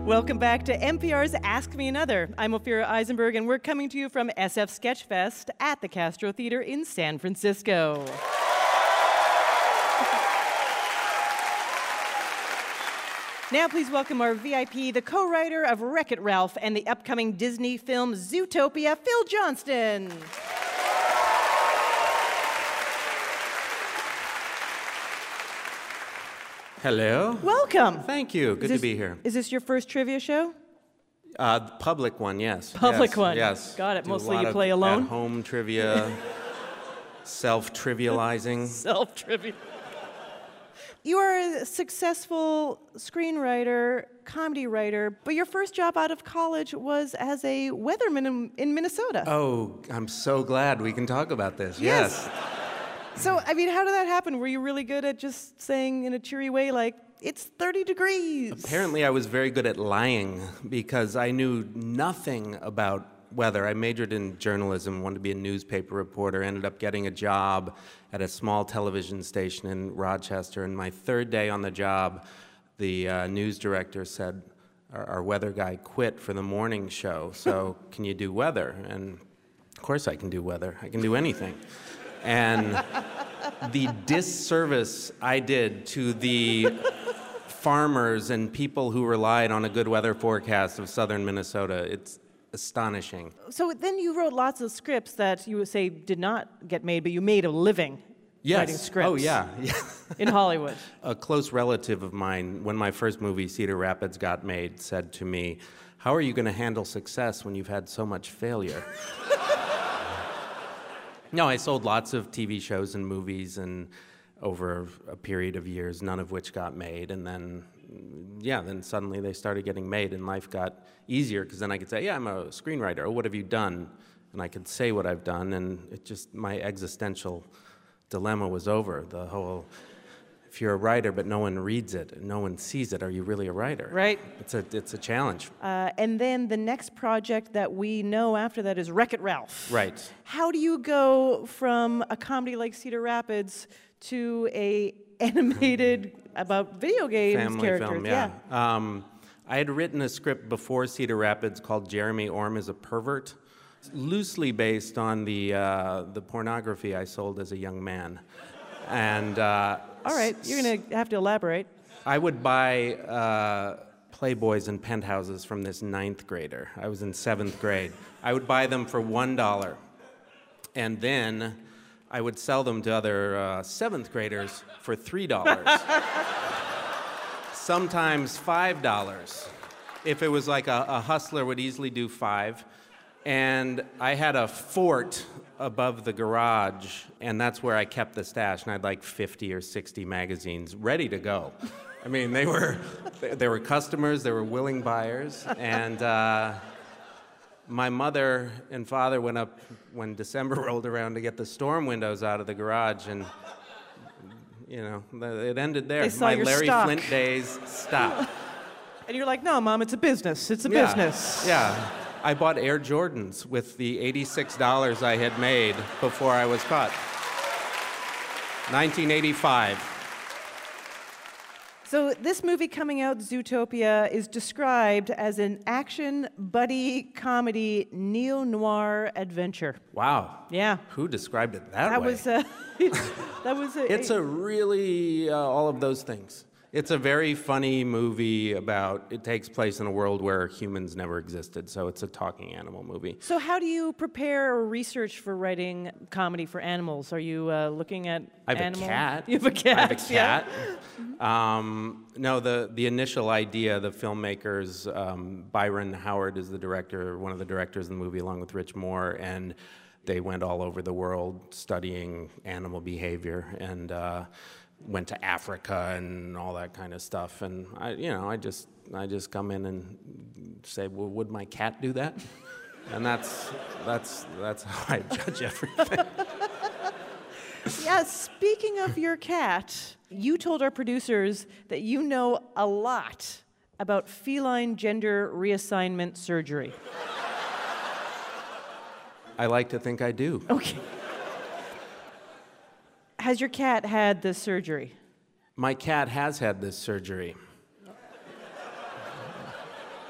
Welcome back to NPR's Ask Me Another. I'm Ophira Eisenberg, and we're coming to you from SF Sketchfest at the Castro Theater in San Francisco. Now please welcome our VIP, the co-writer of Wreck-It Ralph and the upcoming Disney film Zootopia, Phil Johnston. Hello. Welcome. Thank you. Good to be here. Is this your first trivia show? Public one, yes. Public one. Yes. Got it. Do Mostly you play alone? At-home trivia, self-trivializing. Self-trivia. You are a successful screenwriter, comedy writer, but your first job out of college was as a weatherman in Minnesota. Oh, I'm so glad we can talk about this. Yes. So, I mean, how did that happen? Were you really good at just saying in a cheery way, like, it's 30 degrees? Apparently, I was very good at lying because I knew nothing about weather. I majored in journalism, wanted to be a newspaper reporter, ended up getting a job at a small television station in Rochester. And my third day on the job, the news director said, our weather guy quit for the morning show, so can you do weather? And of course I can do weather. I can do anything. And the disservice I did to the farmers and people who relied on a good weather forecast of southern Minnesota, it's astonishing. So then you wrote lots of scripts that you would say did not get made, but you made a living writing scripts. Oh, yeah. In Hollywood. A close relative of mine, when my first movie, Cedar Rapids, got made, said to me, "How are you going to handle success when you've had so much failure?" No, I sold lots of TV shows and movies and over a period of years, none of which got made. And then, then suddenly they started getting made and life got easier because then I could say, yeah, I'm a screenwriter. Oh, what have you done? And I could say what I've done, and it just, my existential dilemma was over. The whole, if you're a writer but no one reads it, no one sees it, are you really a writer? Right. It's a challenge. And then the next project that we know after that is Wreck-It Ralph. Right. How do you go from a comedy like Cedar Rapids to a animated about video games Family characters? film, yeah. I had written a script before Cedar Rapids called Jeremy Orm is a Pervert, loosely based on the pornography I sold as a young man. And all right, you're going to have to elaborate. I would buy Playboys and Penthouses from this 9th grader. I was in 7th grade. I would buy them for $1, and then I would sell them to other 7th graders for $3. Sometimes $5. If it was like a hustler would easily do $5. And I had a fort above the garage, and that's where I kept the stash, and I had like 50 or 60 magazines ready to go. I mean, they were customers, they were willing buyers, and my mother and father went up when December rolled around to get the storm windows out of the garage, and you know, it ended there. They saw my your Larry stock. Flint days stopped. And you're like, no, Mom, it's a business. It's a business. Yeah. I bought Air Jordans with the $86 I had made before I was caught. 1985. So this movie coming out, Zootopia, is described as an action, buddy, comedy, neo-noir adventure. Wow. Yeah. Who described it that way? That was a... It's a really all of those things. It's a very funny movie about, it takes place in a world where humans never existed, so it's a talking animal movie. So how do you prepare or research for writing comedy for animals? Are you looking at animals? I have a cat. You have a cat. I have a cat. Yeah. No, the initial idea, the filmmakers, Byron Howard is the director, one of the directors of the movie, along with Rich Moore, and they went all over the world studying animal behavior, and went to Africa and all that kind of stuff. And I just come in and say, well, would my cat do that? And that's how I judge everything. Yeah, speaking of your cat, you told our producers that you know a lot about feline gender reassignment surgery. I like to think I do. Okay. Has your cat had this surgery? My cat has had this surgery.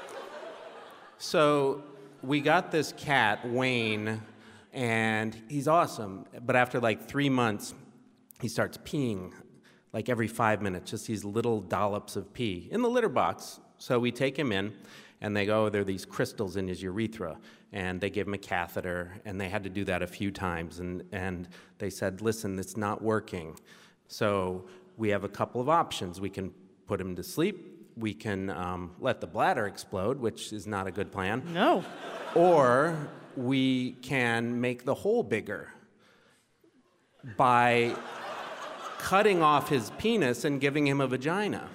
So we got this cat, Wayne, and he's awesome. But after like 3 months, he starts peeing like every 5 minutes, just these little dollops of pee in the litter box. So we take him in, and they go, there are these crystals in his urethra. And they gave him a catheter, and they had to do that a few times. And they said, listen, it's not working. So we have a couple of options. We can put him to sleep. We can let the bladder explode, which is not a good plan. No. Or we can make the hole bigger by cutting off his penis and giving him a vagina.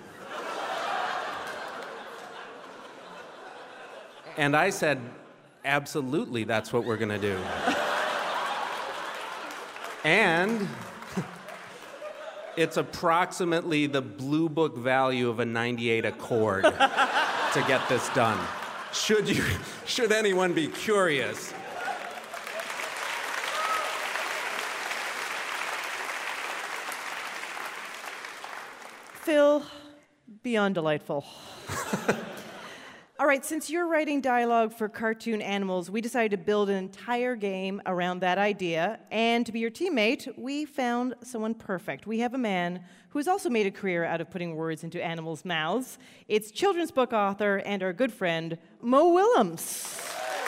And I said, absolutely, that's what we're gonna do. And it's approximately the Blue Book value of a 98 Accord to get this done. Should anyone be curious? Phil, beyond delightful. All right, since you're writing dialogue for cartoon animals, we decided to build an entire game around that idea. And to be your teammate, we found someone perfect. We have a man who has also made a career out of putting words into animals' mouths. It's children's book author and our good friend, Mo Willems.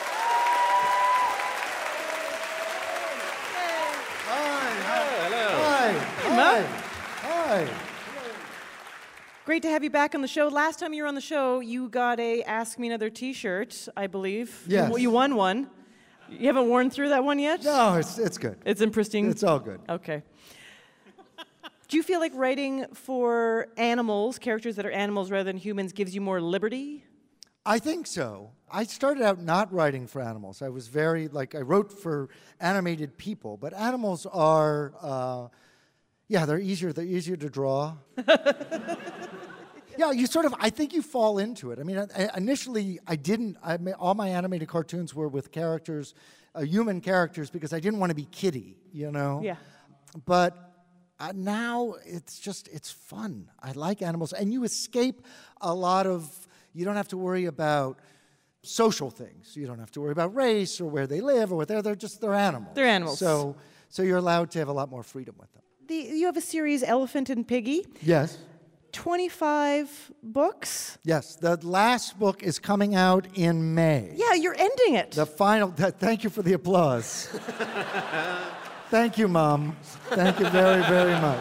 Hi. Great to have you back on the show. Last time you were on the show, you got a Ask Me Another t-shirt, I believe. Yes. You won one. You haven't worn through that one yet? No, it's good. It's in pristine? It's all good. Okay. Do you feel like writing for animals, characters that are animals rather than humans, gives you more liberty? I think so. I started out not writing for animals. I was I wrote for animated people, but animals are, they're easier to draw. Yeah, I think you fall into it. I mean, initially, all my animated cartoons were with characters, human characters, because I didn't want to be kiddie, you know? Yeah. But now it's fun. I like animals. And you escape you don't have to worry about social things. You don't have to worry about race or where they live or what they're animals. They're animals. So you're allowed to have a lot more freedom with them. You have a series, Elephant and Piggy. Yes. 25 books. Yes, the last book is coming out in May. Yeah, you're ending it. The final, thank you for the applause. Thank you, Mom. Thank you very, very much.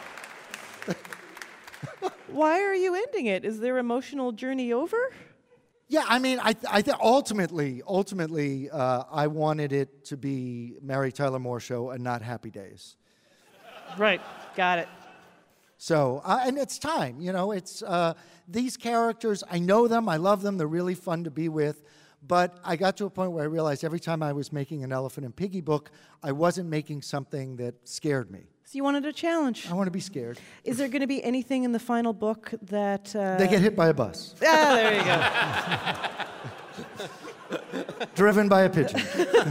Why are you ending it? Is their emotional journey over? Yeah, I mean, I think ultimately, I wanted it to be Mary Tyler Moore Show and not Happy Days. Right, got it. So, and it's time, it's, these characters, I know them, I love them, they're really fun to be with, but I got to a point where I realized every time I was making an Elephant and Piggy book, I wasn't making something that scared me. So you wanted a challenge. I want to be scared. Is there going to be anything in the final book that... They get hit by a bus. Ah, there you go. Driven by a pigeon.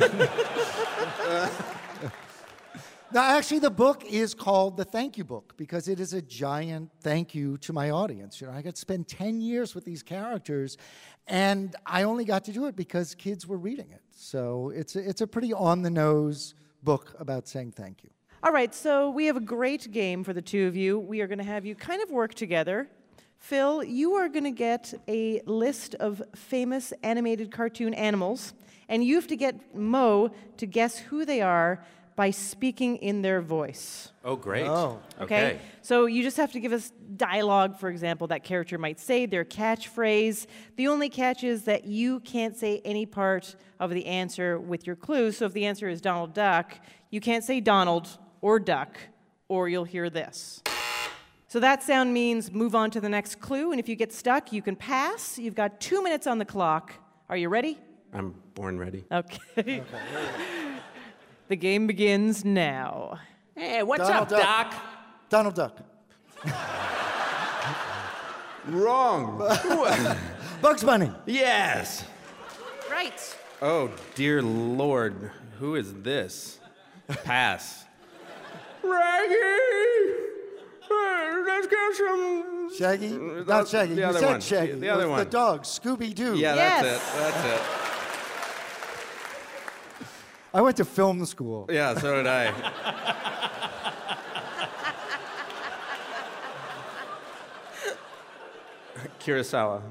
Now, actually, the book is called The Thank You Book because it is a giant thank you to my audience. I got to spend 10 years with these characters, and I only got to do it because kids were reading it. So it's a pretty on-the-nose book about saying thank you. All right, so we have a great game for the two of you. We are going to have you kind of work together. Phil, you are going to get a list of famous animated cartoon animals, and you have to get Mo to guess who they are by speaking in their voice. Oh, great. Oh. Okay? So you just have to give us dialogue, for example, that character might say, their catchphrase. The only catch is that you can't say any part of the answer with your clue. So if the answer is Donald Duck, you can't say Donald or Duck, or you'll hear this. So that sound means move on to the next clue, and if you get stuck, you can pass. You've got 2 minutes on the clock. Are you ready? I'm born ready. Okay. The game begins now. Hey, what's Donald up, Duck. Doc? Donald Duck. Wrong. Bugs Bunny. Yes. Right. Oh, dear Lord. Who is this? Pass. Raggy! Let's get Shaggy? Not Shaggy. The You other said one. Shaggy. The It other was one. The dog, Scooby-Doo. Yeah, Yes. That's it. I went to film school. Yeah, so did I. Kurosawa.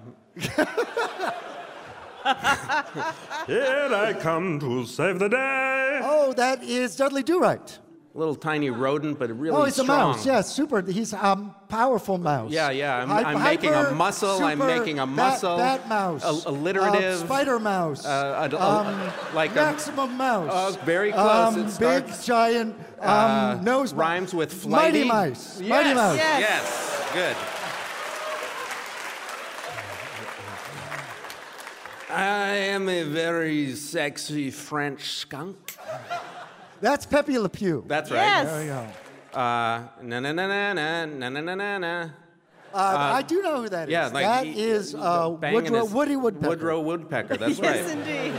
Here I come to save the day. Oh, that is Dudley Do-Right. Little tiny rodent, but really Oh, he's strong. a mouse. Yes, super. He's a powerful mouse. Yeah. I'm Hyper, making a muscle. I'm super, making a muscle. Bat mouse. Alliterative. Spider mouse. Like maximum mouse. Oh, very close. It Big starts- giant nose. rhymes with Mighty flighty. Mice. Yes. Mighty Mouse. Yes. Yes. Good. I am a very sexy French skunk. That's Pepe Le Pew. That's right. Yes. There we go. Na na na na na na na na na. I do know who that is. Yeah, like that he- is banging his- Woody Woodpecker. Woodrow Woodpecker. That's Yes, right. indeed.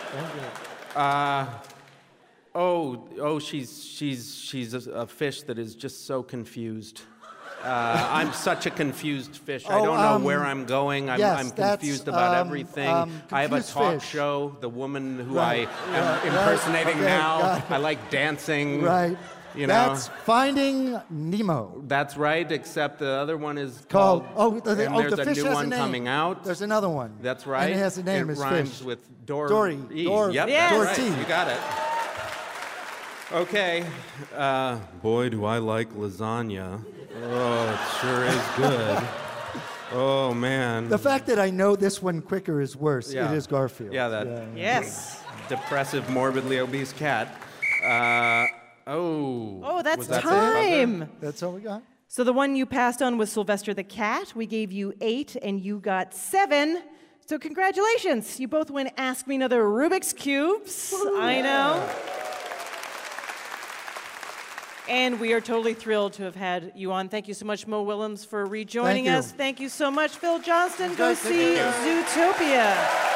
She's a fish that is just so confused. I'm such a confused fish. I don't know where I'm going. I'm yes, confused that's, about everything. I have a confused talk fish. show. The woman who Right, I am impersonating okay, now. got it. I like dancing. Right. You know. That's Finding Nemo. That's right. Except the other one is Called and the there's a fish new has one a name. coming out. There's another one. That's right. And it has a name. It It's rhymes fish. with Dory. Dory. Dor- Yep, Yes. that's right. Dorothy. You got it. Okay. Boy, do I like lasagna. Oh, it sure is good. Oh, man. The fact that I know this one quicker is worse. Yeah. It is Garfield. Yeah, that Yes. depressive, morbidly obese cat. Oh, that's was that the time. That's all we got. So the one you passed on was Sylvester the Cat. We gave you 8 and you got 7. So congratulations. You both win Ask Me Another Rubik's Cubes. I know. And we are totally thrilled to have had you on. Thank you so much, Mo Willems, for rejoining Thank you. us. Thank you so much, Phil Johnston. Go Guys, thank see you. Zootopia.